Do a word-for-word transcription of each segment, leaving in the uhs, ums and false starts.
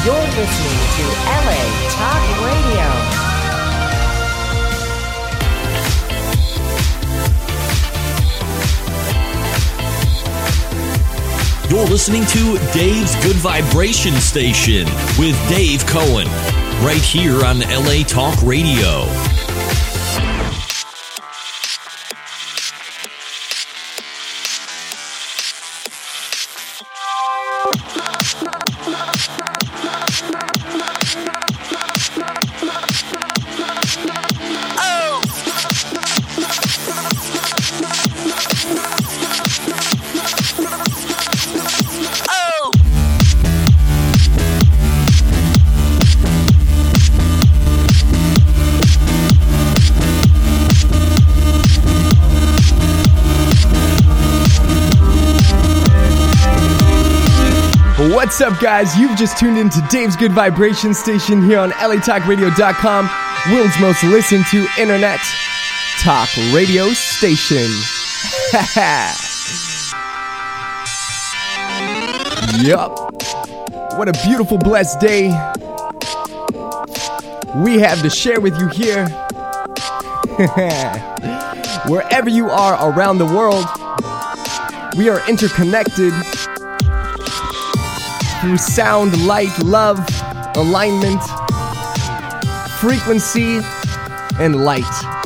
You're listening to L A Talk Radio. You're listening to Dave's Good Vibration Station with Dave Cohen, right here on L A Talk Radio. What's up, guys? You've just tuned into Dave's Good Vibration Station here on L A Talk Radio dot com, world's most listened to internet talk radio station. Yup. What a beautiful, blessed day we have to share with you here. Wherever you are around the world, we are interconnected through sound, light, love, alignment, frequency, and light.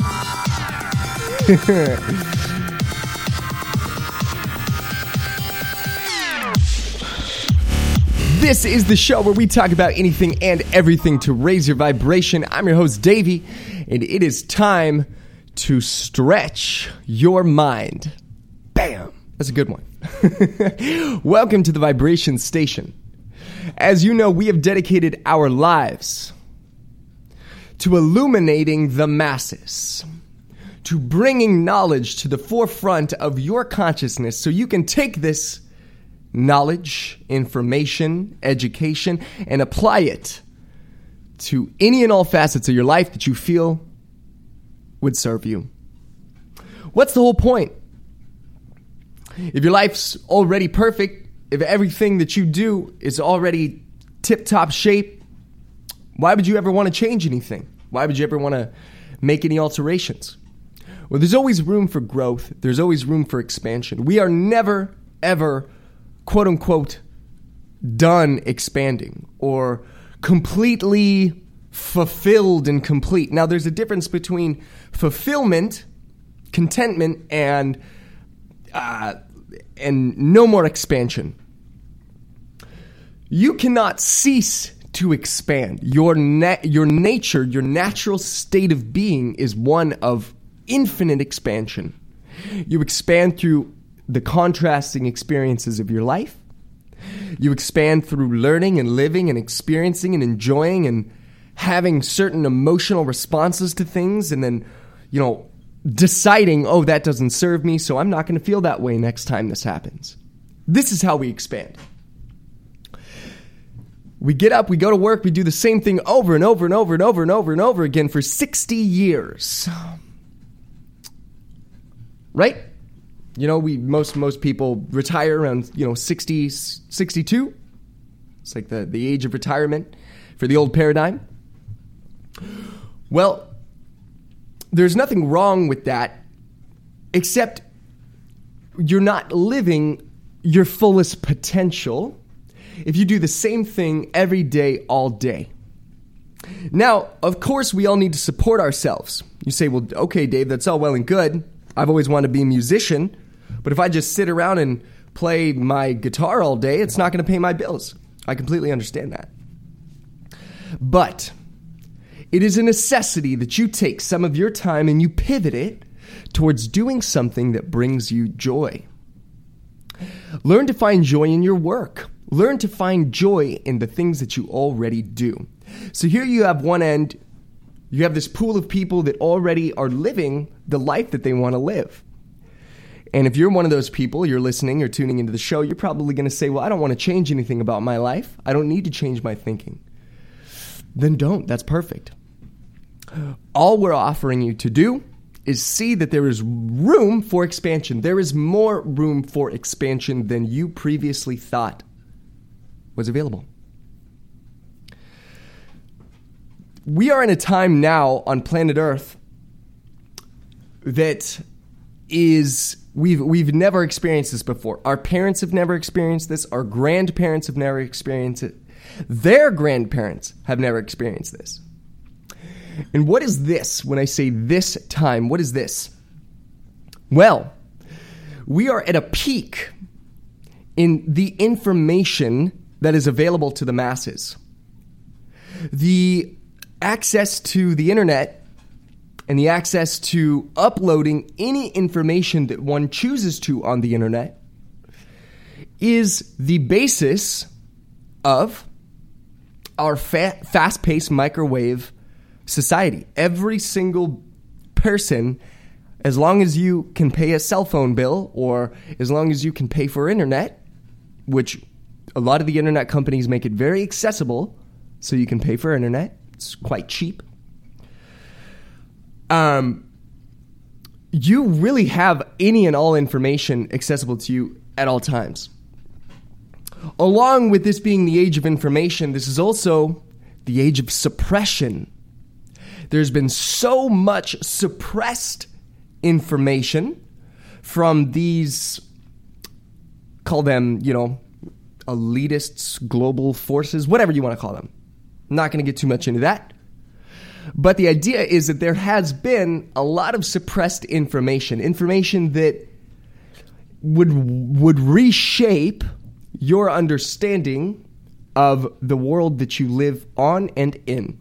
This is the show where we talk about anything and everything to raise your vibration. I'm your host, Davey, and it is time to stretch your mind. Bam! That's a good one. Welcome to the Vibration Station. As you know, we have dedicated our lives to illuminating the masses, to bringing knowledge to the forefront of your consciousness so you can take this knowledge, information, education, and apply it to any and all facets of your life that you feel would serve you. What's the whole point? If your life's already perfect, if everything that you do is already tip-top shape, why would you ever want to change anything? Why would you ever want to make any alterations? Well, there's always room for growth. There's always room for expansion. We are never, ever, quote-unquote, done expanding or completely fulfilled and complete. Now, there's a difference between fulfillment, contentment, and uh, and no more expansion. You cannot cease to expand. Your na- your nature, your natural state of being is one of infinite expansion. You expand through the contrasting experiences of your life. You expand through learning and living and experiencing and enjoying and having certain emotional responses to things, and then, you know, deciding, oh, that doesn't serve me, so I'm not going to feel that way next time this happens. This is how we expand. We get up, we go to work, we do the same thing over and over and over and over and over and over again for sixty years. Right? You know, we most most people retire around, you know, sixty, sixty-two. It's like the, the age of retirement for the old paradigm. Well, there's nothing wrong with that, except you're not living your fullest potential if you do the same thing every day, all day. Now, of course, we all need to support ourselves. You say, well, okay, Dave, that's all well and good. I've always wanted to be a musician, but if I just sit around and play my guitar all day, it's not going to pay my bills. I completely understand that. But it is a necessity that you take some of your time and you pivot it towards doing something that brings you joy. Learn to find joy in your work. Learn to find joy in the things that you already do. So here you have one end, you have this pool of people that already are living the life that they want to live. And if you're one of those people, you're listening or tuning into the show, you're probably going to say, well, I don't want to change anything about my life. I don't need to change my thinking. Then don't. That's perfect. All we're offering you to do is see that there is room for expansion. There is more room for expansion than you previously thought was available. we are in a time now on planet Earth that is, we've we've never experienced this before. Our parents have never experienced this. Our grandparents have never experienced it. Their grandparents have never experienced this. And what is this when I say this time? What is this? Well, we are at a peak in the information that is available to the masses. The access to the internet and the access to uploading any information that one chooses to on the internet is the basis of our fa- fast-paced microwave society. Every single person, as long as you can pay a cell phone bill or as long as you can pay for internet, which a lot of the internet companies make it very accessible so you can pay for internet. It's quite cheap. Um, you really have any and all information accessible to you at all times. Along with this being the age of information, this is also the age of suppression. There's been so much suppressed information from these, call them, you know, elitists, global forces, whatever you want to call them. I'm not going to get too much into that. But the idea is that there has been a lot of suppressed information, information that would would reshape your understanding of the world that you live on and in.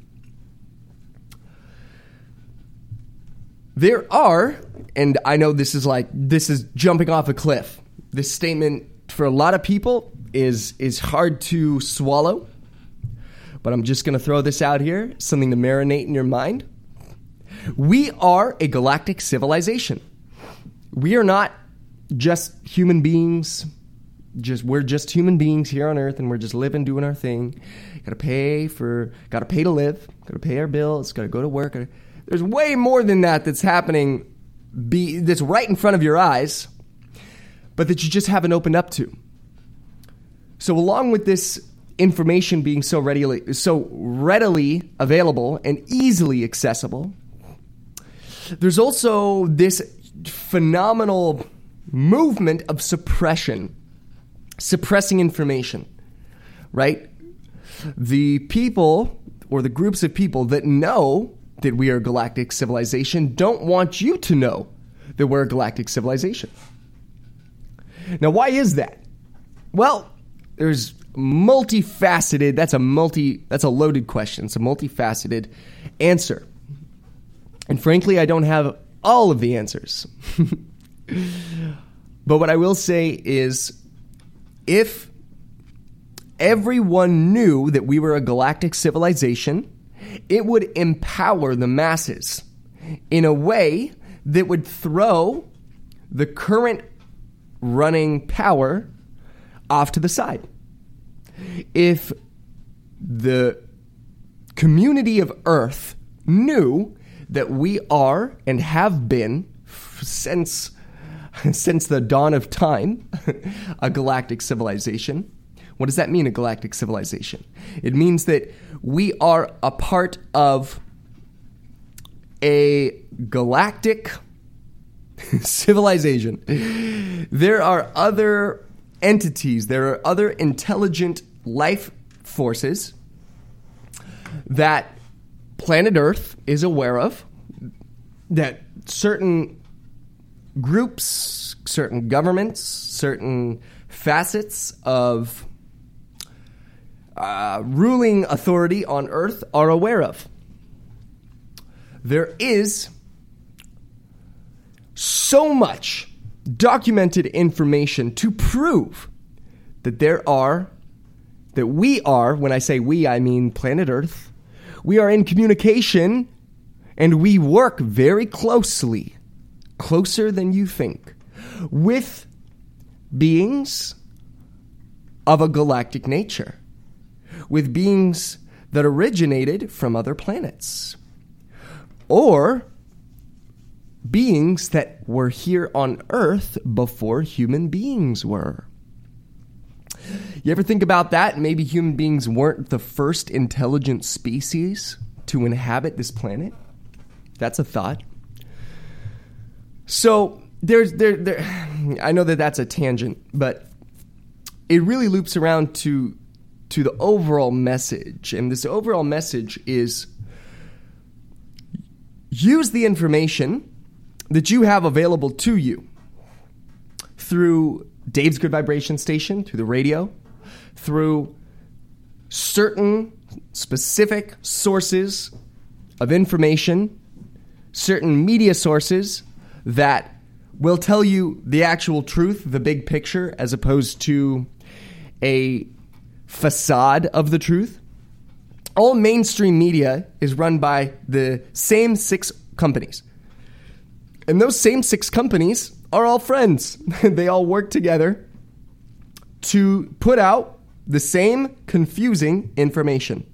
There are, and I know this is like, this is jumping off a cliff. This statement for a lot of people is is hard to swallow. But I'm just going to throw this out here, something to marinate in your mind. We are a galactic civilization. We are not just human beings. Just we're just human beings here on Earth, and we're just living, doing our thing. Got to pay for, got to pay to live. Got to pay our bills. Got to go to work. Gotta, there's way more than that that's happening. Be that's right in front of your eyes, but that you just haven't opened up to. So, along with this information being so readily, so readily available and easily accessible, there's also this phenomenal movement of suppression, suppressing information, right? The people or the groups of people that know that we are a galactic civilization don't want you to know that we're a galactic civilization. Now, why is that? Well, there's multifaceted, that's a multi, that's a loaded question. It's a multifaceted answer. And frankly, I don't have all of the answers. But what I will say is, if everyone knew that we were a galactic civilization, it would empower the masses in a way that would throw the current running power off to the side. If the community of Earth knew that we are and have been since since the dawn of time a galactic civilization, what does that mean, a galactic civilization? It means that we are a part of a galactic civilization. There are other entities, there are other intelligent life forces that planet Earth is aware of, that certain groups, certain governments, certain facets of uh, ruling authority on Earth are aware of. There is so much documented information to prove that there are, that we are, when I say we, I mean planet Earth, we are in communication and we work very closely, closer than you think, with beings of a galactic nature, with beings that originated from other planets, or beings that were here on Earth before human beings were. You ever think about that? Maybe human beings weren't the first intelligent species want to inhabit this planet? That's a thought. So there's there there. I know that that's a tangent, but it really loops around to to the overall message, and this overall message is: use the information that you have available to you through Dave's Good Vibration Station, through the radio, through certain specific sources of information, certain media sources that will tell you the actual truth, the big picture, as opposed to a facade of the truth. All mainstream media is run by the same six companies. And those same six companies are all friends. They all work together to put out the same confusing information.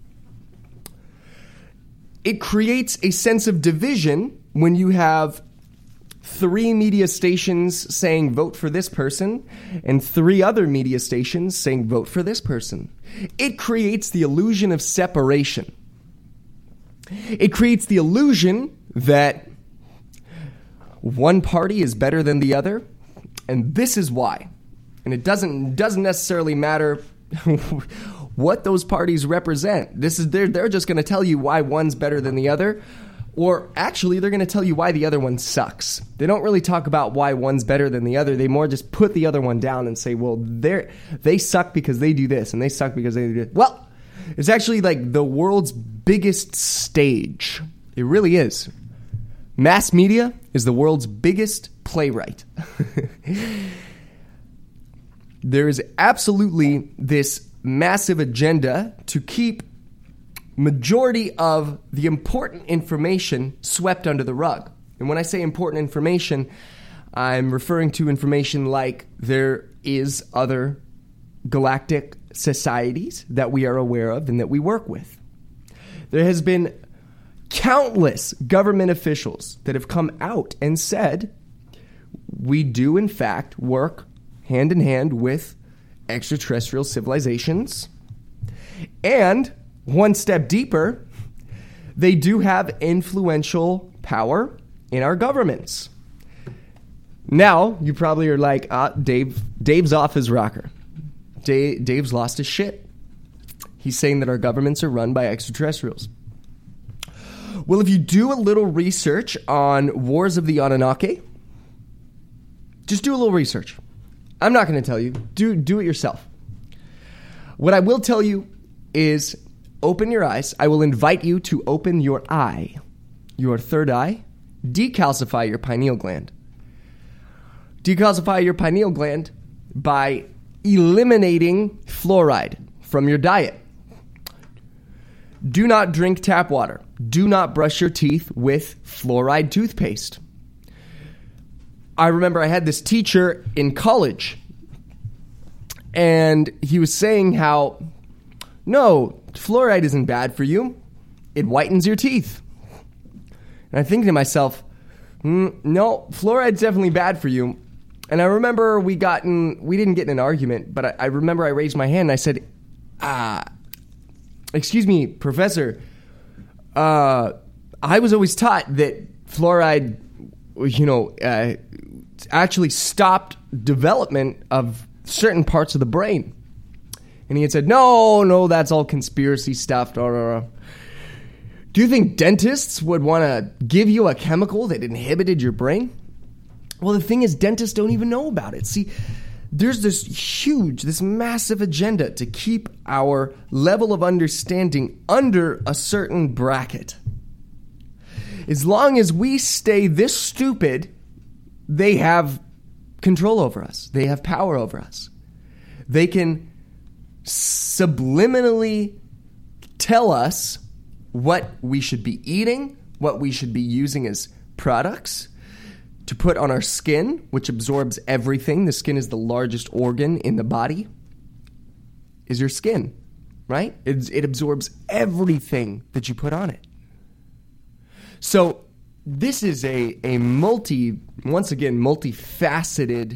It creates a sense of division when you have three media stations saying vote for this person and three other media stations saying vote for this person. It creates the illusion of separation. It creates the illusion that one party is better than the other, and this is why. And it doesn't doesn't necessarily matter what those parties represent. This is they're they're just going to tell you why one's better than the other. Or actually, they're going to tell you why the other one sucks. They don't really talk about why one's better than the other. They more just put the other one down and say, well, they're, they suck because they do this, and they suck because they do this. Well, it's actually like the world's biggest stage. It really is. Mass media is the world's biggest playwright. There is absolutely this massive agenda to keep majority of the important information swept under the rug. And when I say important information, I'm referring to information like there is other galactic societies that we are aware of and that we work with. There has been countless government officials that have come out and said, we do in fact work hand in hand with extraterrestrial civilizations. And one step deeper, they do have influential power in our governments. Now, you probably are like, ah, Dave, Dave's off his rocker. Dave, Dave's lost his shit. He's saying that our governments are run by extraterrestrials. Well, if you do a little research on Wars of the Anunnaki, just do a little research. I'm not going to tell you. Do, do it yourself. What I will tell you is open your eyes. I will invite you to open your eye, your third eye, decalcify your pineal gland. Decalcify your pineal gland by eliminating fluoride from your diet. Do not drink tap water. Do not brush your teeth with fluoride toothpaste. I remember I had this teacher in college, and he was saying how, no, fluoride isn't bad for you. It whitens your teeth. And I think to myself, mm, no, fluoride's definitely bad for you. And I remember we got in, we didn't get in an argument, but I, I remember I raised my hand and I said, ah, excuse me, professor, uh, I was always taught that fluoride, you know, uh, actually stopped development of certain parts of the brain. And he had said, no, no, that's all conspiracy stuff. Blah, blah, blah. Do you think dentists would want to give you a chemical that inhibited your brain? Well, the thing is, dentists don't even know about it. See, there's this huge, this massive agenda to keep our level of understanding under a certain bracket. As long as we stay this stupid, they have control over us. They have power over us. They can subliminally tell us what we should be eating, what we should be using as products to put on our skin, which absorbs everything. The skin is the largest organ in the body, is your skin, right? It, it absorbs everything that you put on it. So this is a, a multi, once again, multifaceted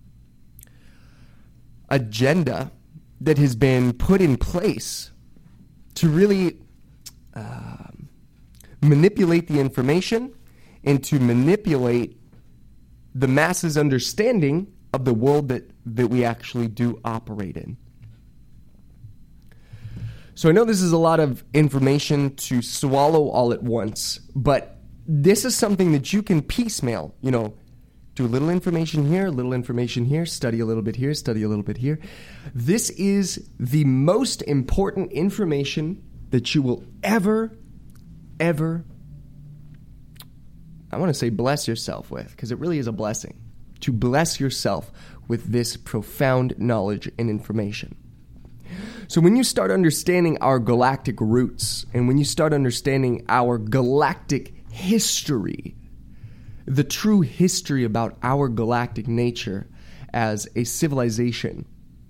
agenda that has been put in place to really uh, manipulate the information and to manipulate the masses' understanding of the world that, that we actually do operate in. So I know this is a lot of information to swallow all at once, but this is something that you can piecemeal, you know, do a little information here, a little information here, study a little bit here, study a little bit here. This is the most important information that you will ever, ever, I want to say bless yourself with, because it really is a blessing to bless yourself with this profound knowledge and information. So when you start understanding our galactic roots, and when you start understanding our galactic history, the true history about our galactic nature as a civilization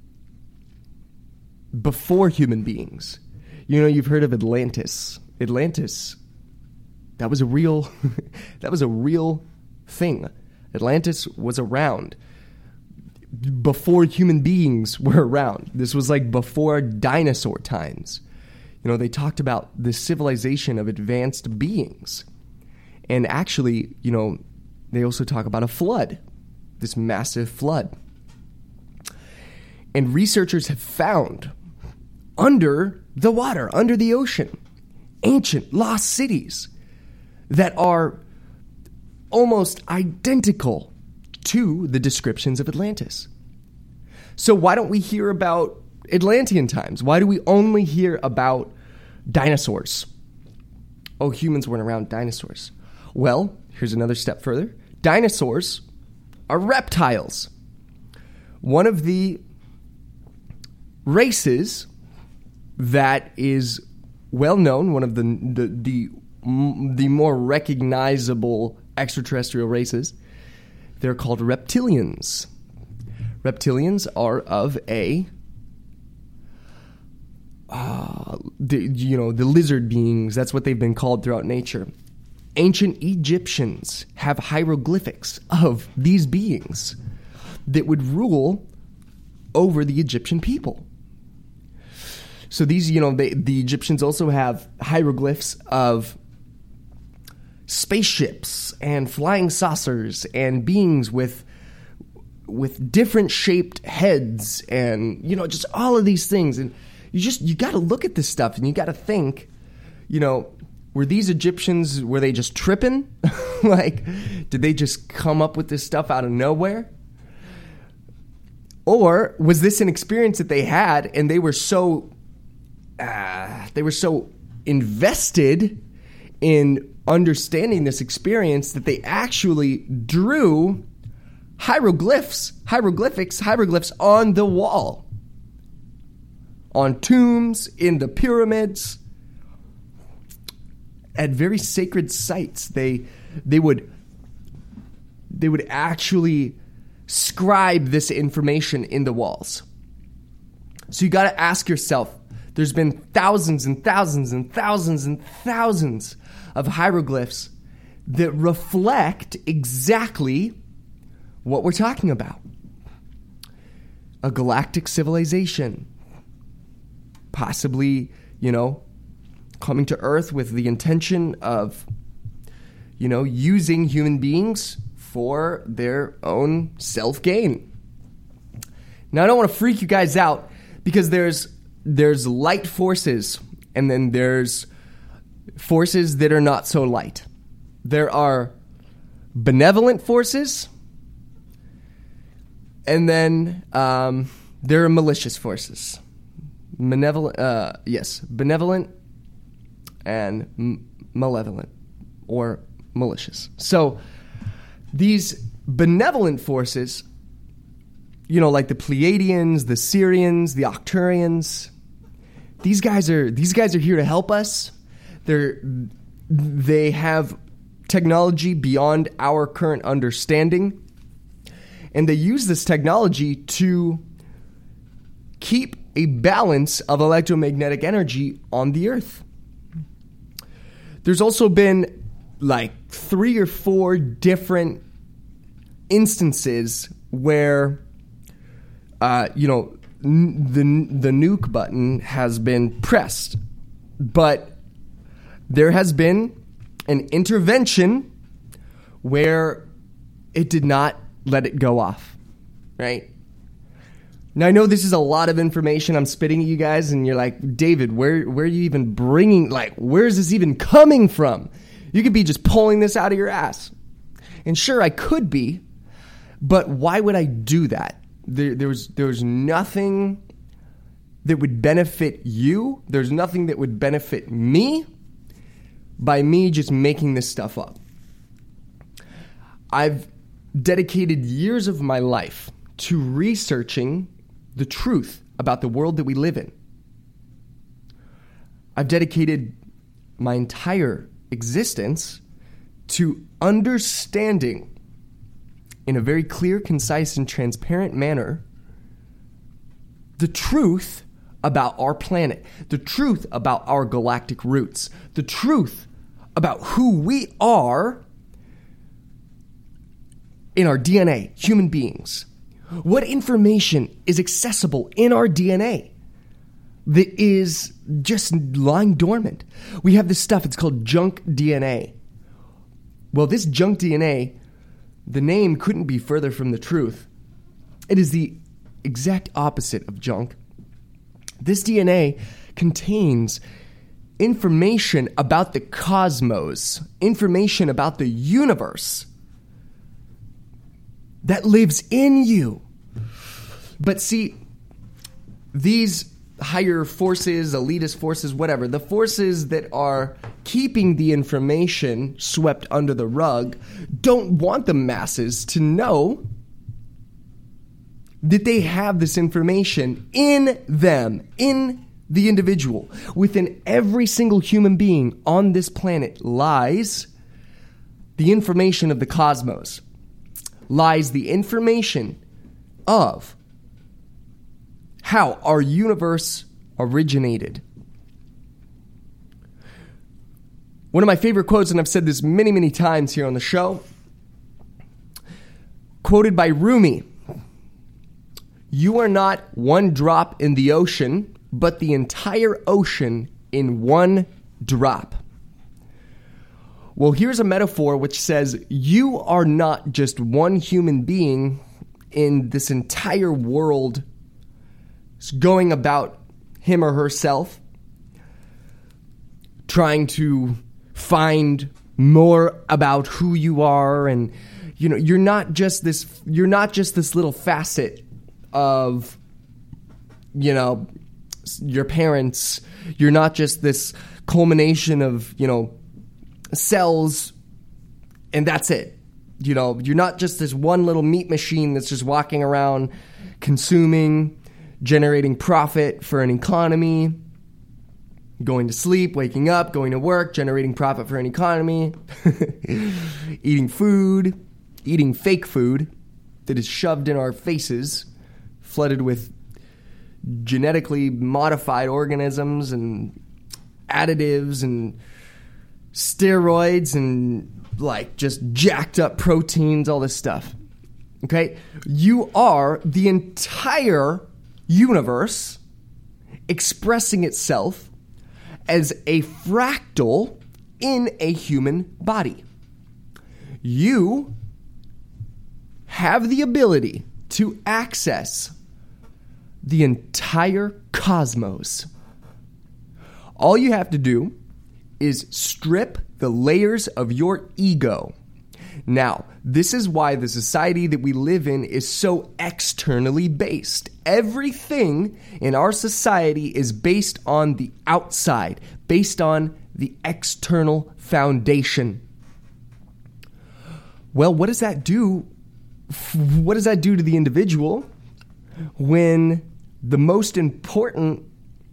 before human beings. You know, you've heard of Atlantis. Atlantis, that was a real, that was a real thing. Atlantis was around before human beings were around. This was like before dinosaur times. You know, they talked about the civilization of advanced beings. And actually, you know, they also talk about a flood, this massive flood. And researchers have found under the water, under the ocean, ancient lost cities that are almost identical to the descriptions of Atlantis. So why don't we hear about Atlantean times? Why do we only hear about dinosaurs? Oh, humans weren't around dinosaurs. Well, here's another step further. Dinosaurs are reptiles. One of the races that is well known, one of the the the, the more recognizable extraterrestrial races, they're called reptilians. Reptilians are of a, uh, the, you know, the lizard beings. That's what they've been called throughout nature. Ancient Egyptians have hieroglyphics of these beings that would rule over the Egyptian people. So these, you know, they, the Egyptians also have hieroglyphs of spaceships and flying saucers and beings with with different shaped heads and, you know, just all of these things. And you just, you got to look at this stuff and you got to think, you know, were these Egyptians, were they just tripping? Like, did they just come up with this stuff out of nowhere? Or was this an experience that they had and they were so, uh, they were so invested in understanding this experience that they actually drew hieroglyphs, hieroglyphics, hieroglyphs on the wall, on tombs, in the pyramids, at very sacred sites. They they would they would actually scribe this information in the walls. So you got to ask yourself, there's been thousands and thousands and thousands and thousands of hieroglyphs that reflect exactly what we're talking about. A galactic civilization, possibly, you know, coming to Earth with the intention of, you know, using human beings for their own self-gain. Now, I don't want to freak you guys out because there's there's light forces and then there's forces that are not so light. There are benevolent forces, and then um, there are malicious forces. Benevolent, uh, yes, benevolent and m- malevolent or malicious. So these benevolent forces, you know, like the Pleiadians, the Sirians, the Octurians, these guys are these guys are here to help us. They're they have technology beyond our current understanding. And they use this technology to keep a balance of electromagnetic energy on the Earth. There's also been like three or four different instances where, uh, you know, n- the, the nuke button has been pressed. But there has been an intervention where it did not let it go off, right? Now, I know this is a lot of information I'm spitting at you guys, and you're like, David, where, where are you even bringing, like, where is this even coming from? You could be just pulling this out of your ass. And sure, I could be, but why would I do that? There, there was, there was nothing that would benefit you. There's nothing that would benefit me by me just making this stuff up. I've dedicated years of my life to researching the truth about the world that we live in. I've dedicated my entire existence to understanding in a very clear, concise, and transparent manner the truth about our planet, the truth about our galactic roots, the truth about who we are in our D N A, human beings. What information is accessible in our D N A that is just lying dormant? We have this stuff, it's called junk D N A. Well, this junk D N A, the name couldn't be further from the truth. It is the exact opposite of junk. This D N A contains information about the cosmos, information about the universe that lives in you. But see, these higher forces, elitist forces, whatever, the forces that are keeping the information swept under the rug don't want the masses to know that they have this information in them, in the individual. Within every single human being on this planet lies the information of the cosmos, lies the information of how our universe originated. One of my favorite quotes, and I've said this many, many times here on the show, quoted by Rumi: "You are not one drop in the ocean, but the entire ocean in one drop." Well, here's a metaphor which says you are not just one human being in this entire world going about him or herself, trying to find more about who you are. And, you know, you're not just this, you're not just this little facet of, you know, your parents. You're not just this culmination of, you know, cells, and that's it. You know, you're not just this one little meat machine that's just walking around consuming, generating profit for an economy, going to sleep, waking up, going to work, generating profit for an economy, eating food, eating fake food that is shoved in our faces, flooded with genetically modified organisms and additives and steroids and like just jacked up proteins, all this stuff. Okay? You are the entire universe expressing itself as a fractal in a human body. You have the ability to access the entire cosmos. All you have to do is strip the layers of your ego. Now, this is why the society that we live in is so externally based. Everything in our society is based on the outside, based on the external foundation. Well, what does that do? What does that do to the individual when the most important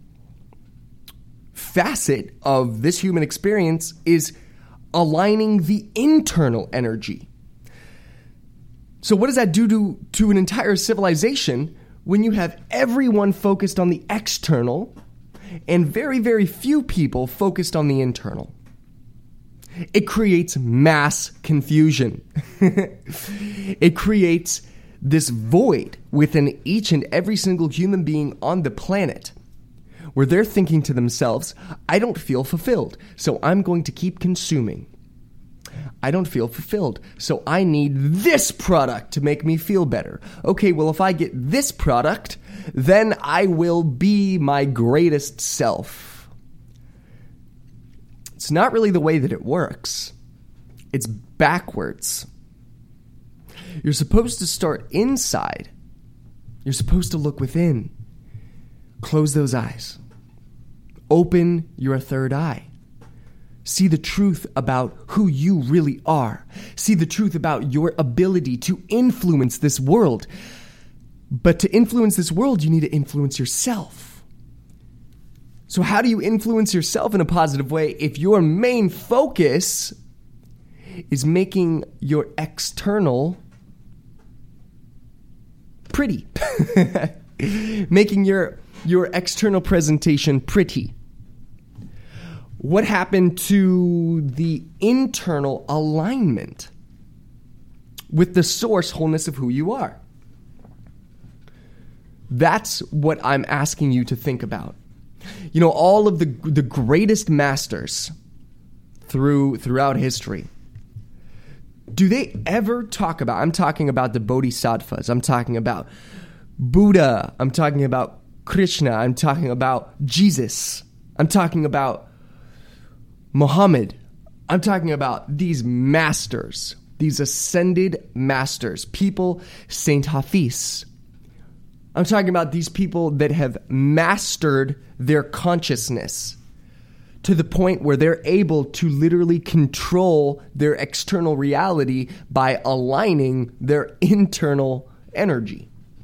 facet of this human experience is aligning the internal energy? So what does that do to, to an entire civilization when you have everyone focused on the external and very, very few people focused on the internal? It creates mass confusion. It creates this void within each and every single human being on the planet, where they're thinking to themselves, I don't feel fulfilled, so I'm going to keep consuming. I don't feel fulfilled. So I need this product to make me feel better. Okay, well, if I get this product, then I will be my greatest self. It's not really the way that it works. It's backwards. You're supposed to start inside. You're supposed to look within. Close those eyes. Open your third eye. See the truth about who you really are. See the truth about your ability to influence this world. But to influence this world, you need to influence yourself. So how do you influence yourself in a positive way if your main focus is making your external pretty? Making your, your external presentation pretty. What happened to the internal alignment with the source wholeness of who you are? That's what I'm asking you to think about. You know, all of the the greatest masters through throughout history, do they ever talk about, I'm talking about the bodhisattvas, I'm talking about Buddha, I'm talking about Krishna, I'm talking about Jesus, I'm talking about Muhammad, I'm talking about these masters, these ascended masters, people, Saint Hafiz. I'm talking about these people that have mastered their consciousness to the point where they're able to literally control their external reality by aligning their internal energy.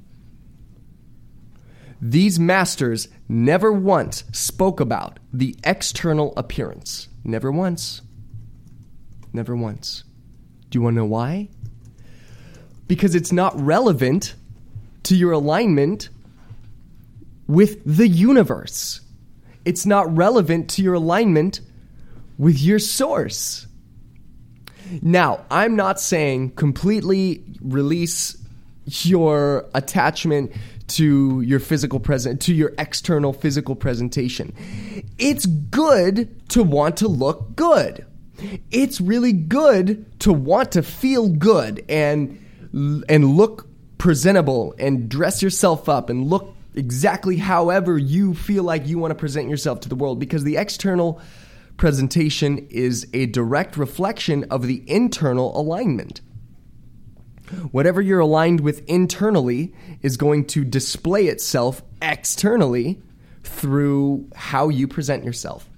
These masters never once spoke about the external appearance. Never once. Never once. Do you want to know why? Because it's not relevant to your alignment with the universe. It's not relevant to your alignment with your source. Now, I'm not saying completely release your attachment to your physical present, to your external physical presentation. It's good to want to look good. It's really good to want to feel good and and look presentable and dress yourself up and look exactly however you feel like you want to present yourself to the world, because the external presentation is a direct reflection of the internal alignment. Whatever you're aligned with internally is going to display itself externally through how you present yourself.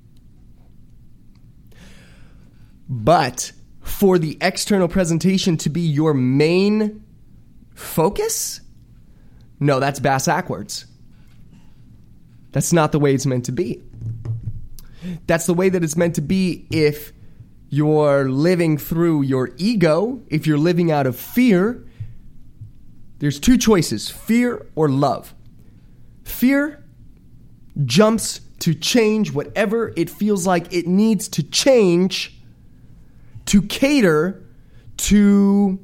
But for the external presentation to be your main focus, no, that's bass-ackwards. That's not the way it's meant to be. That's the way that it's meant to be if you're living through your ego, if you're living out of fear. There's two choices, fear or love. Fear jumps to change whatever it feels like it needs to change to cater to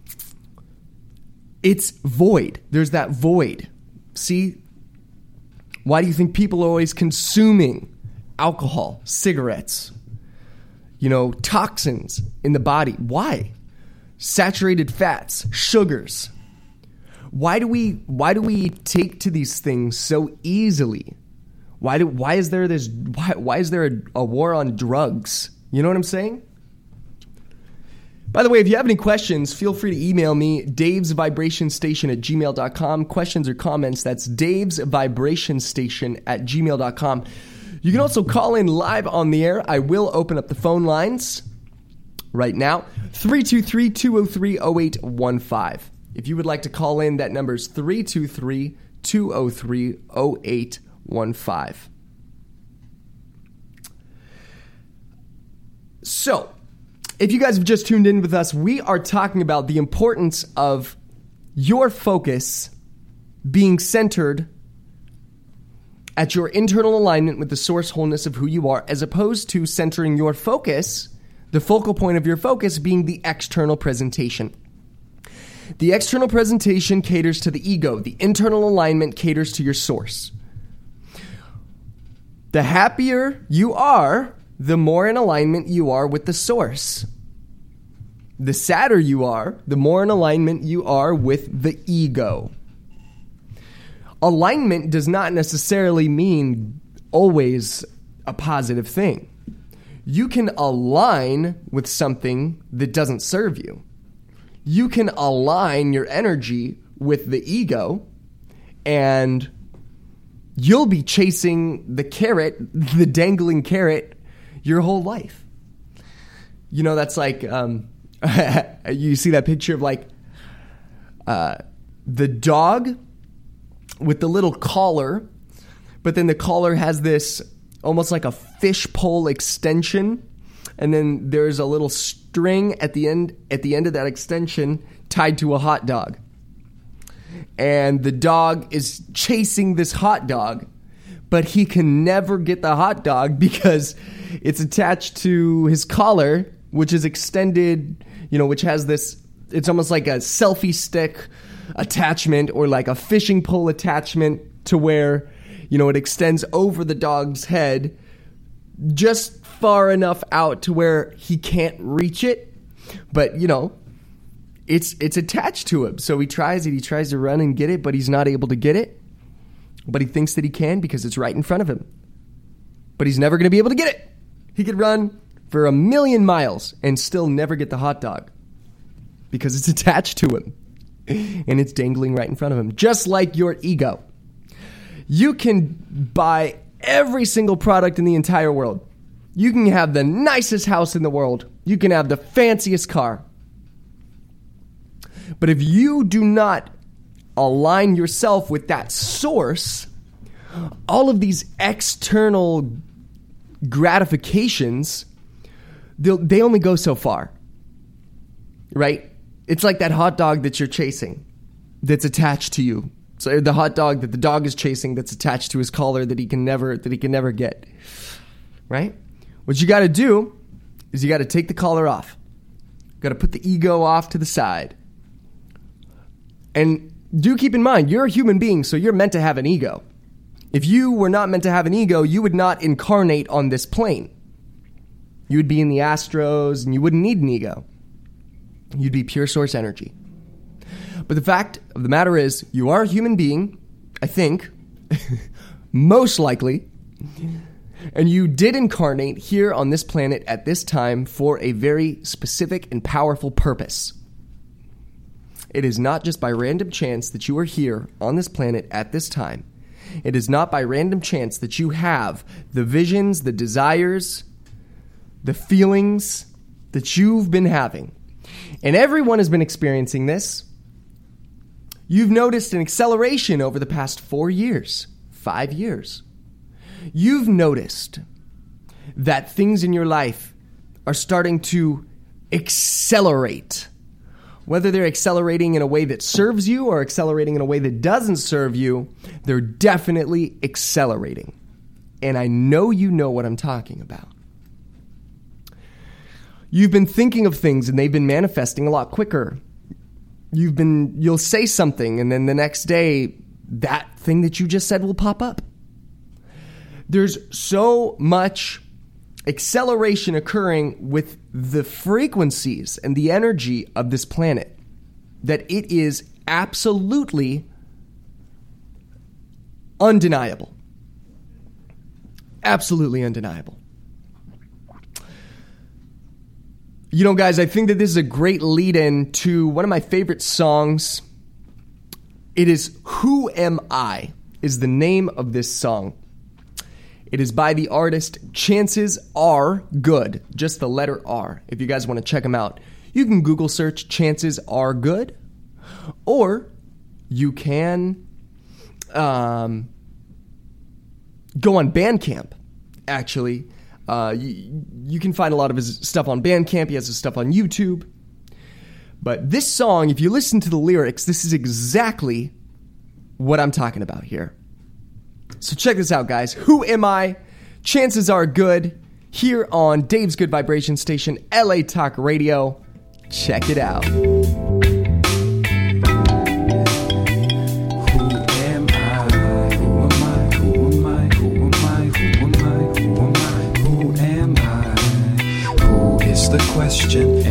its void. There's that void. See? Why do you think people are always consuming alcohol, cigarettes, you know, toxins in the body? Why? Saturated fats, sugars. Why do we why do we take to these things so easily? Why do why is there this why why is there a, a war on drugs? You know what I'm saying? By the way, if you have any questions, feel free to email me, daves vibration station at gmail dot com. Questions or comments, that's daves vibration station at gmail dot com. You can also call in live on the air. I will open up the phone lines right now. three two three, two oh three, oh eight one five. If you would like to call in, that number is three two three, two oh three, oh eight one five. So, if you guys have just tuned in with us, we are talking about the importance of your focus being centered at your internal alignment with the source wholeness of who you are, as opposed to centering your focus, the focal point of your focus being the external presentation. The external presentation caters to the ego. The internal alignment caters to your source. The happier you are, the more in alignment you are with the source. the sadder you are, the more in alignment you are with the ego. Alignment does not necessarily mean always a positive thing. You can align with something that doesn't serve you. You can align your energy with the ego, and you'll be chasing the carrot, the dangling carrot, your whole life. You know, that's like, um, you see that picture of like uh, the dog with the little collar, but then the collar has this almost like a fishpole extension, and then there's a little string at the end at the end of that extension tied to a hot dog. And the dog is chasing this hot dog, but he can never get the hot dog because it's attached to his collar, which is extended, you know, which has this, it's almost like a selfie stick attachment or like a fishing pole attachment to where, you know, it extends over the dog's head just far enough out to where he can't reach it. But, you know, it's it's attached to him. So he tries it. He tries to run and get it, but he's not able to get it. But he thinks that he can because it's right in front of him. But he's never going to be able to get it. He could run for a million miles and still never get the hot dog because it's attached to him and it's dangling right in front of him. Just like your ego. You can buy every single product in the entire world. You can have the nicest house in the world. You can have the fanciest car. But if you do not align yourself with that source, all of these external gratifications, they only go so far, right? It's like that hot dog that you're chasing that's attached to you. So the hot dog that the dog is chasing that's attached to his collar that he can never that he can never get, right? What you got to do is you got to take the collar off. You got to put the ego off to the side. And do keep in mind, you're a human being, so you're meant to have an ego. If you were not meant to have an ego, you would not incarnate on this plane. You would be in the Astros, and you wouldn't need an ego. You'd be pure source energy. But the fact of the matter is, you are a human being, I think, most likely, and you did incarnate here on this planet at this time for a very specific and powerful purpose. It is not just by random chance that you are here on this planet at this time. It is not by random chance that you have the visions, the desires, the feelings that you've been having. And everyone has been experiencing this. You've noticed an acceleration over the past four years, five years. You've noticed that things in your life are starting to accelerate. Whether they're accelerating in a way that serves you or accelerating in a way that doesn't serve you, they're definitely accelerating. And I know you know what I'm talking about. You've been thinking of things and they've been manifesting a lot quicker. You've been, you'll say something and then the next day, that thing that you just said will pop up. There's so much acceleration occurring with the frequencies and the energy of this planet that it is absolutely undeniable. Absolutely undeniable. You know, guys, I think that this is a great lead-in to one of my favorite songs. It is Who Am I is the name of this song. It is by the artist Chances Are Good, just the letter R. If you guys want to check them out, you can Google search Chances Are Good, or you can um, go on Bandcamp, actually. Uh, you, you can find a lot of his stuff on Bandcamp. He has his stuff on YouTube. But this song, if you listen to the lyrics, this is exactly what I'm talking about here. So check this out, guys. Who Am I? Chances Are Good, here on Dave's Good Vibration Station, L A Talk Radio. Check it out. The question, and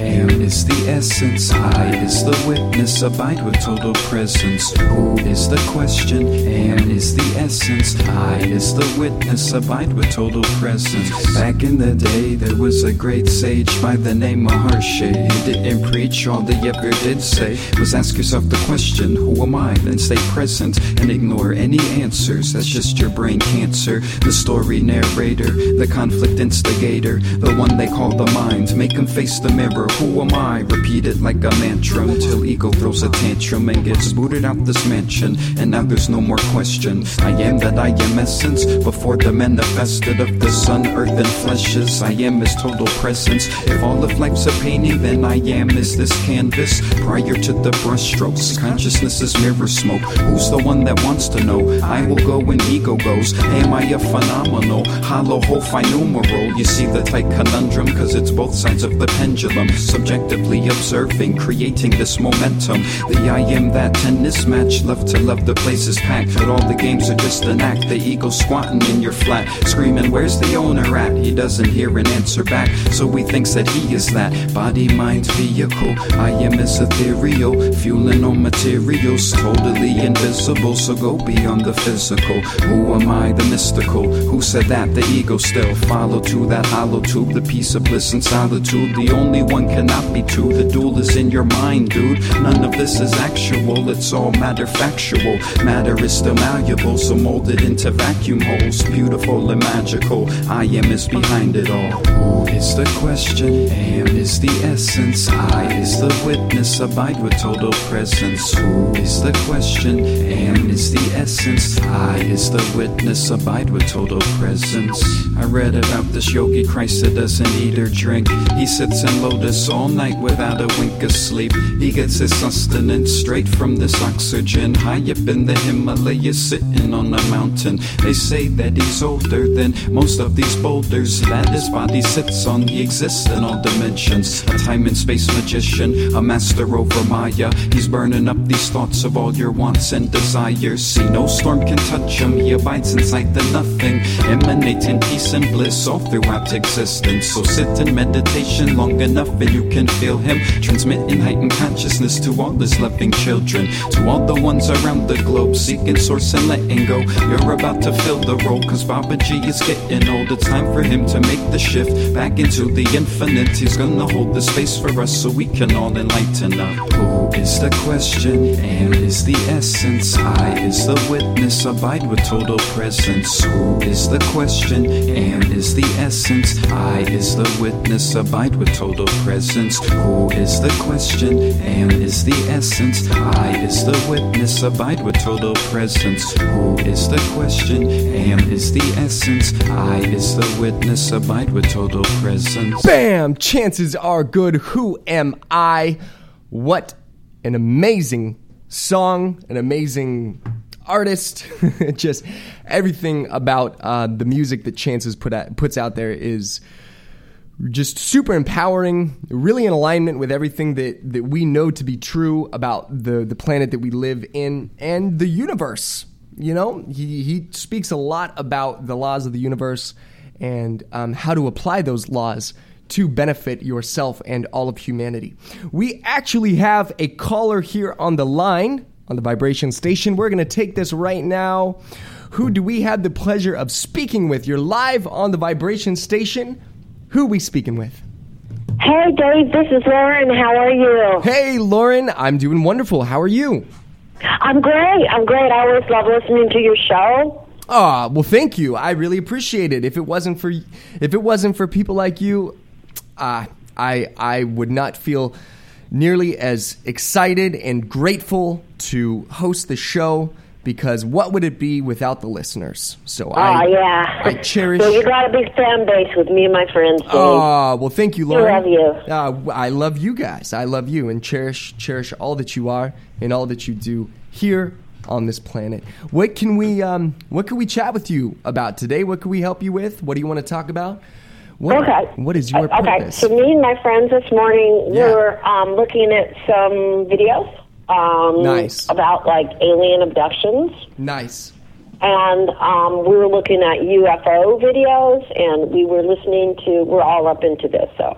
is the essence? I is the witness, abide with total presence. Who is the question? Am is the essence. I is the witness, abide with total presence. Back in the day, there was a great sage by the name of Maharshi. He didn't preach, all they ever did say was ask yourself the question, who am I? Then stay present and ignore any answers. That's just your brain cancer. The story narrator, the conflict instigator, the one they call the mind. Make him face the mirror. Who am I? Repeat it like a mantra until ego throws a tantrum and gets booted out this mansion. And now there's no more question. I am that I am essence before the manifested of the sun, earth, and fleshes. I am his total presence. If all of life's a painting, then I am is this canvas. Prior to the brushstrokes, consciousness is mirror smoke. Who's the one that wants to know? I will go when ego goes. Am I a phenomenal hollow ho-fi numeral? You see the tight conundrum, cause it's both sides of the pendulum. Subjectively observing, creating this momentum. The I am that tennis match. Love to love the place is packed, but all the games are just an act. The ego squatting in your flat, screaming, where's the owner at? He doesn't hear an answer back, so he thinks that he is that body, mind, vehicle. I am is ethereal, fueling on materials, totally invisible, so go beyond the physical. Who am I? The mystical. Who said that? The ego still follow to that hollow tube, the peace of bliss and solitude. The only one cannot be two. The duel is in your mind, dude. None of this is actual, it's all matter factual. Matter is still malleable, so molded into vacuum holes, beautiful and magical. I am is behind it all. Who is the question? Am is the essence. I is the witness, abide with total presence. Who is the question? Am is the essence. I is the witness, abide with total presence. I read about this yogi Christ that doesn't eat or drink. He sits in lotus all night without a wink of sleep. He gets his sustenance straight from this oxygen. High up in the Himalayas, sitting on a mountain. They say that he's older than most of these boulders that his body sits on. He exists in all dimensions, a time and space magician, a master over Maya. He's burning up these thoughts of all your wants and desires. See, no storm can touch him. He abides inside the nothing, emanating peace and bliss all throughout existence. So sit in meditation long enough and you can feel him transmitting heightened consciousness to all his loving children, to all the ones around the globe seeking source and letting go. You're about to fill the role, cause Babaji is getting old. It's time for him to make the shift back into the infinite. He's gonna hold the space for us so we can all enlighten up. Who is the question? Am is the essence. I is the witness, abide with total presence. Who is the question? Am is the essence. I is the witness, abide with total presence. Who is the question? Am is the essence. I is the witness, abide with total presence. Who is the question? Am is the essence. I is the witness, abide with total presence. Bam! Chances are good. Who am I? What an amazing song, an amazing artist. Just everything about uh, the music that Chances put out, puts out there is just super empowering, really in alignment with everything that, that we know to be true about the, the planet that we live in and the universe. You know, he, he speaks a lot about the laws of the universe and um, how to apply those laws to benefit yourself and all of humanity. We actually have a caller here on the line, on the vibration station. We're going to take this right now. Who do we have the pleasure of speaking with? You're live on the vibration station. Who are we speaking with? Hey, Dave, this is Lauren. How are you? Hey, Lauren. I'm doing wonderful. How are you? I'm great. I'm great. I always love listening to your show. Ah, well, thank you. I really appreciate it. If it wasn't for if it wasn't for people like you, uh, I I would not feel nearly as excited and grateful to host the show, because what would it be without the listeners? So Oh, I, yeah. I cherish. Well, you got a big fan base with me and my friends, Dave. Oh, well, thank you, Lauren. love you. Uh, I love you guys. I love you and cherish cherish all that you are and all that you do here on this planet. What can we um, what can we chat with you about today? What can we help you with? What do you want to talk about? What, Okay. What is your Uh, Okay, purpose? so me and my friends this morning Yeah. were um, looking at some videos um, Nice. about, like, alien abductions. Nice. And um, we were looking at U F O videos, and we were listening to, we're all up into this, so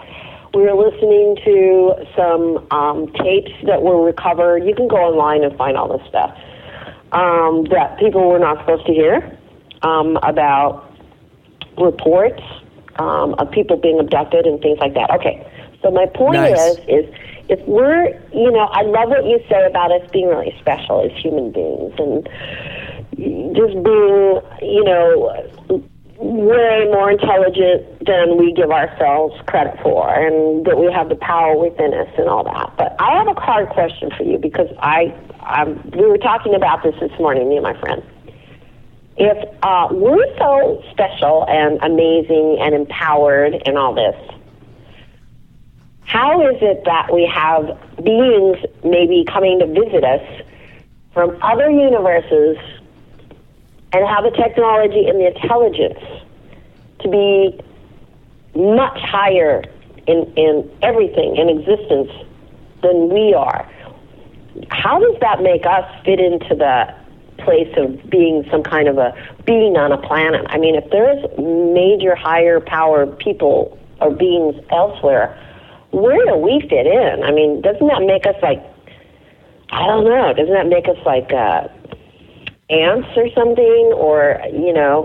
we were listening to some um, tapes that were recovered. You can go online and find all this stuff um, that people were not supposed to hear um, about reports um, of people being abducted and things like that. Okay, so my point Nice. is, is if we're, you know, I love what you say about us being really special as human beings and just being, you know, way more intelligent than we give ourselves credit for, and that we have the power within us and all that. But I have a hard question for you because I, I'm, we were talking about this this morning, me and my friend. If uh, we're so special and amazing and empowered and all this, how is it that we have beings maybe coming to visit us from other universes and have the technology and the intelligence to be much higher in, in everything, in existence, than we are? How does that make us fit into the place of being some kind of a being on a planet? I mean, if there's major higher power people or beings elsewhere, where do we fit in? I mean, doesn't that make us like, I don't know, doesn't that make us like uh, ants or something, or, you know,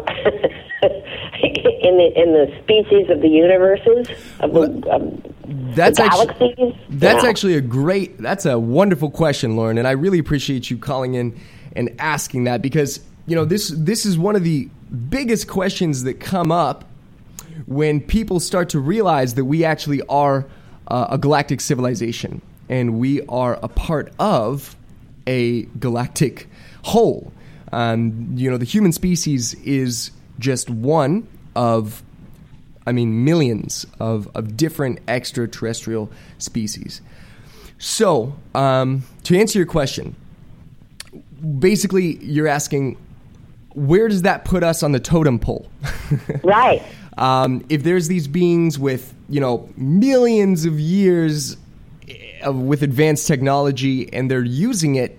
in the in the species of the universes, of the, of That's the actually, galaxies? that's Yeah. actually a great, that's a wonderful question, Lauren, and I really appreciate you calling in and asking that because, you know, this this is one of the biggest questions that come up when people start to realize that we actually are uh, a galactic civilization and we are a part of a galactic whole. Um, you know, the human species is just one of, I mean, millions of, of different extraterrestrial species. So, um, to answer your question, basically you're asking, where does that put us on the totem pole? Right. Um, if there's these beings with, you know, millions of years of, with advanced technology and they're using it,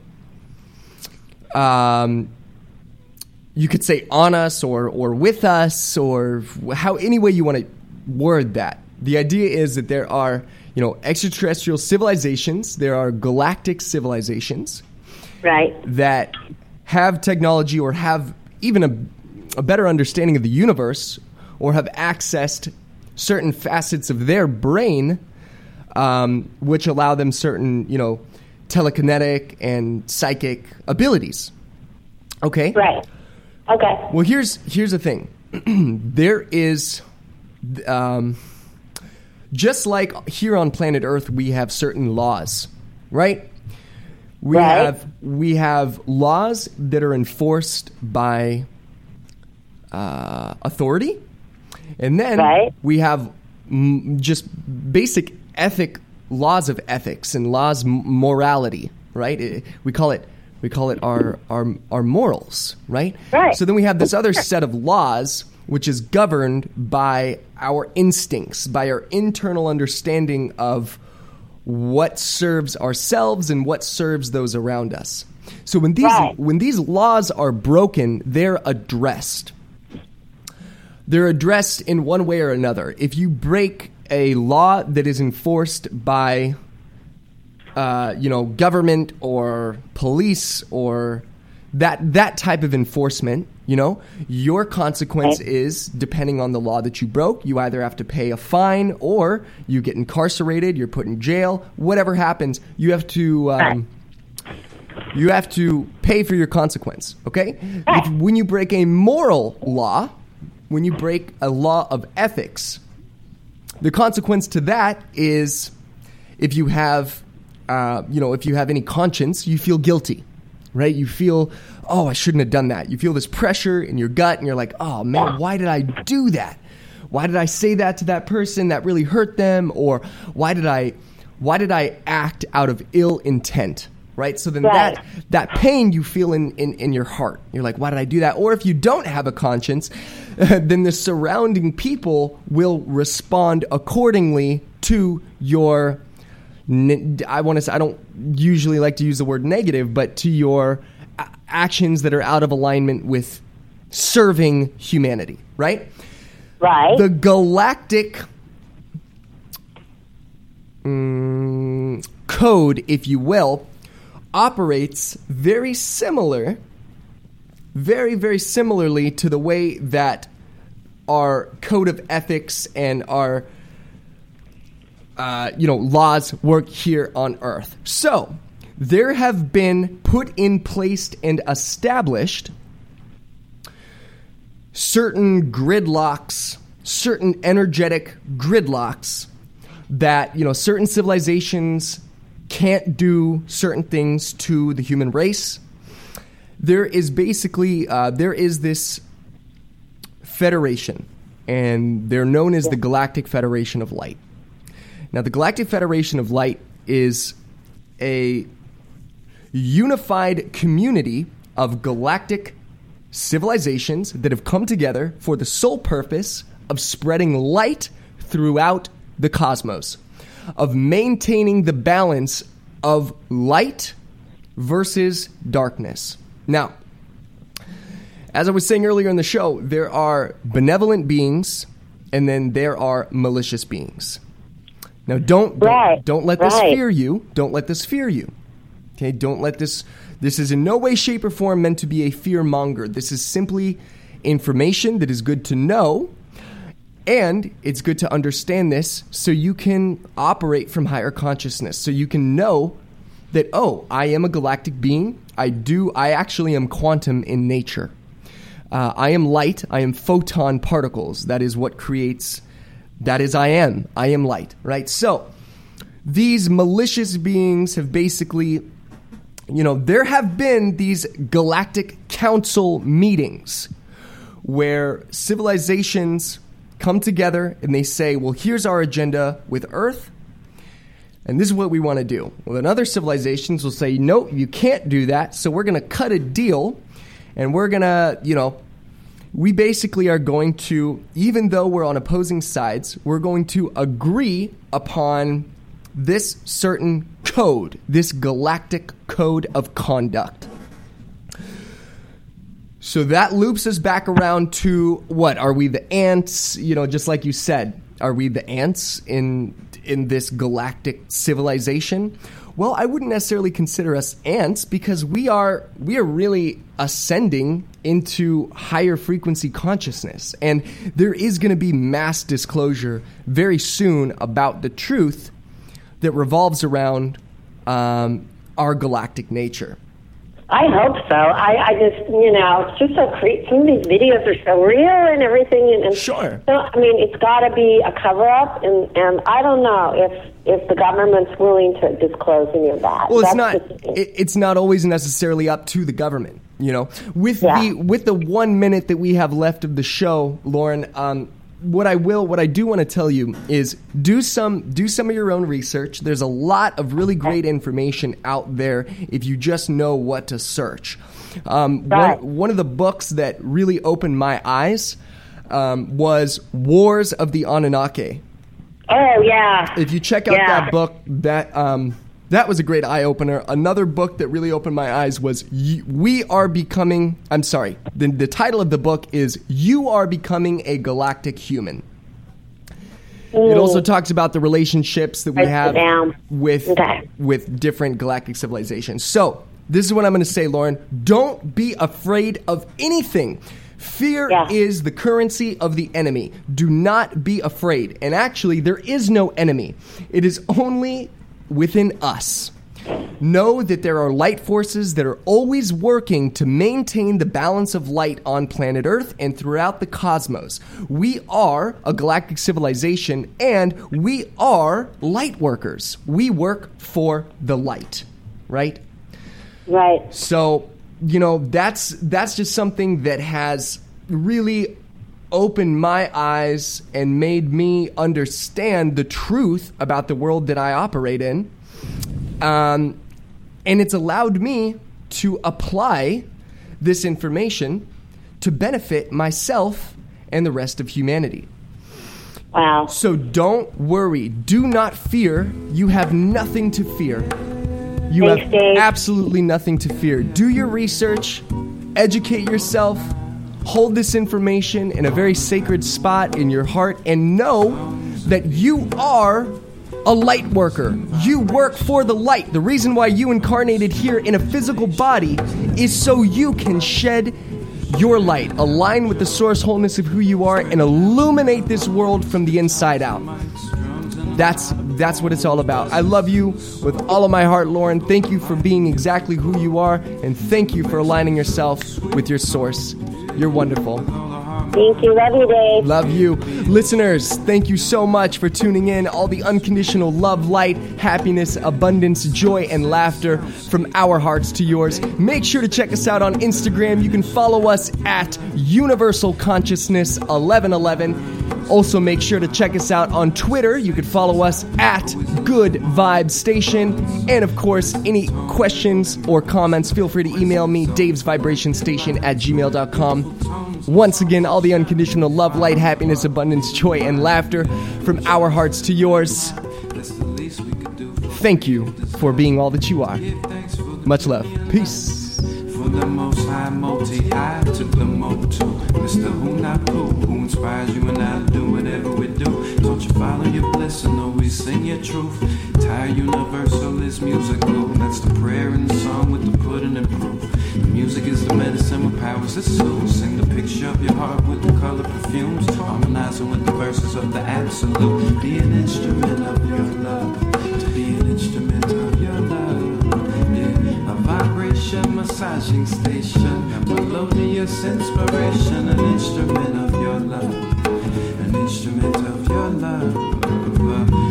um, you could say on us or, or with us or how any way you want to word that. The idea is that there are, you know, extraterrestrial civilizations, there are galactic civilizations Right. that have technology or have even a, a better understanding of the universe or have accessed certain facets of their brain, um, which allow them certain, you know, telekinetic and psychic abilities. Okay? Right. Okay. Well, here's here's the thing. There is, um, just like here on planet Earth, we have certain laws, right? We Right. have we have laws that are enforced by uh, authority, and then Right. we have mm, just basic ethic laws of ethics and laws m- morality, right? It- we call it we call it our our our morals, right? Right. So then we have this other set of laws which is governed by our instincts, by our internal understanding of what serves ourselves and what serves those around us. So when these Right. when these laws are broken, they're addressed. They're addressed in one way or another. If you break a law that is enforced by, uh, you know, government or police or that that type of enforcement, you know, your consequence Right. is, depending on the law that you broke, you either have to pay a fine or you get incarcerated, you're put in jail, whatever happens, you have to um, you have to pay for your consequence, okay? If, when you break a moral law, when you break a law of ethics, the consequence to that is if you have, uh, you know, if you have any conscience, you feel guilty, right? You feel, oh, I shouldn't have done that. You feel this pressure in your gut, and you're like, oh, man, why did I do that? Why did I say that to that person? That really hurt them. Or why did I, why did I act out of ill intent? Right? So then Right. that that pain you feel in, in, in your heart. You're like, why did I do that? Or if you don't have a conscience, then the surrounding people will respond accordingly to your, I want to say, I don't usually like to use the word negative, but to your a- actions that are out of alignment with serving humanity, right? Right. The galactic um, code, if you will, operates very similar, very, very similarly to the way that our code of ethics and our, uh, you know, laws work here on Earth. So, there have been put in place and established certain gridlocks, certain energetic gridlocks that, you know, certain civilizations can't do certain things to the human race. There is basically, uh, there is this federation, and they're known as the Galactic Federation of Light. Now, the Galactic Federation of Light is a unified community of galactic civilizations that have come together for the sole purpose of spreading light throughout the cosmos, of maintaining the balance of light versus darkness. Now, as I was saying earlier in the show, there are benevolent beings and then there are malicious beings. Now, don't don't, right. don't let this right. fear you. Don't let this fear you. Okay, don't let this, this is in no way, shape, or form meant to be a fear monger. This is simply information that is good to know, and it's good to understand this so you can operate from higher consciousness, so you can know that, oh, I am a galactic being. I do, I actually am quantum in nature. Uh, I am light. I am photon particles. That is what creates, that is I am. I am light, right? So, these malicious beings have basically, you know, there have been these galactic council meetings where civilizations come together and they say, well, here's our agenda with Earth, and this is what we want to do. Well, then other civilizations will say, no, you can't do that, so we're going to cut a deal, and we're going to, you know, we basically are going to, even though we're on opposing sides, we're going to agree upon this certain code, this galactic code of conduct. So that loops us back around to what? Are we the ants? You know, just like you said, are we the ants in in this galactic civilization? Well, I wouldn't necessarily consider us ants because we are we are really ascending into higher frequency consciousness, and there is going to be mass disclosure very soon about the truth that revolves around um, our galactic nature. I hope so. I, I just, you know, it's just so creepy. Some of these videos are so real and everything. And, and Sure. So, I mean, it's got to be a cover-up, and, and I don't know if if the government's willing to disclose any of that. Well, it's That's not. just, It, it's not always necessarily up to the government. You know, with Yeah. the with the one minute that we have left of the show, Lauren. Um, What I will, what I do want to tell you is do some do some of your own research. There's a lot of really great information out there if you just know what to search. Um, Right. one, one of the books that really opened my eyes um, was Wars of the Anunnaki. oh, yeah. If you check out Yeah. that book, that um, that was a great eye opener. Another book that really opened my eyes was Y- "We Are Becoming." I'm sorry. The, the title of the book is "You Are Becoming a Galactic Human." It also talks about the relationships that we Write it have down. with Okay. with different galactic civilizations. So this is what I'm going to say, Lauren. Don't be afraid of anything. Fear Yeah. is the currency of the enemy. Do not be afraid. And actually, there is no enemy. It is only within us. Know that there are light forces that are always working to maintain the balance of light on planet Earth and throughout the cosmos. We are a galactic civilization, and we are light workers. We work for the light, right? Right. So, you know, that's that's just something that has really opened my eyes and made me understand the truth about the world that I operate in. Um, and it's allowed me to apply this information to benefit myself and the rest of humanity. Wow. So don't worry. Do not fear. You have nothing to fear. You Thanks, have Dave. absolutely nothing to fear. Do your research, educate yourself, hold this information in a very sacred spot in your heart, and know that you are a light worker. You work for the light. The reason why you incarnated here in a physical body is so you can shed your light, align with the source wholeness of who you are, and illuminate this world from the inside out. That's that's what it's all about. I love you with all of my heart, Lauren. Thank you for being exactly who you are, and thank you for aligning yourself with your source. You're wonderful. Thank you. Love you, Dave. Love you. Listeners, thank you so much for tuning in. All the unconditional love, light, happiness, abundance, joy, and laughter from our hearts to yours. Make sure to check us out on Instagram. You can follow us at Universal Consciousness eleven eleven. Also, make sure to check us out on Twitter. You could follow us at Good Vibe Station. And of course, any questions or comments, feel free to email me, Dave's Vibration Station at gmail dot com. Once again, all the unconditional love, light, happiness, abundance, joy, and laughter from our hearts to yours. Thank you for being all that you are. Much love. Peace. For the most high, multi-I took the moto. Mister Who Not Who, who inspires you and I do whatever we do. Don't you follow your bliss and always sing your truth. Entire universal is musical. That's the prayer and the song with the pudding and proof. The music is the medicine with powers that soothe. Sing the picture of your heart with the color perfumes. Harmonizing with the verses of the absolute. Be an instrument of your love. To be an instrument of your love. Yeah. A vibration massaging station. A melodious inspiration. An instrument of your love. An instrument of your love.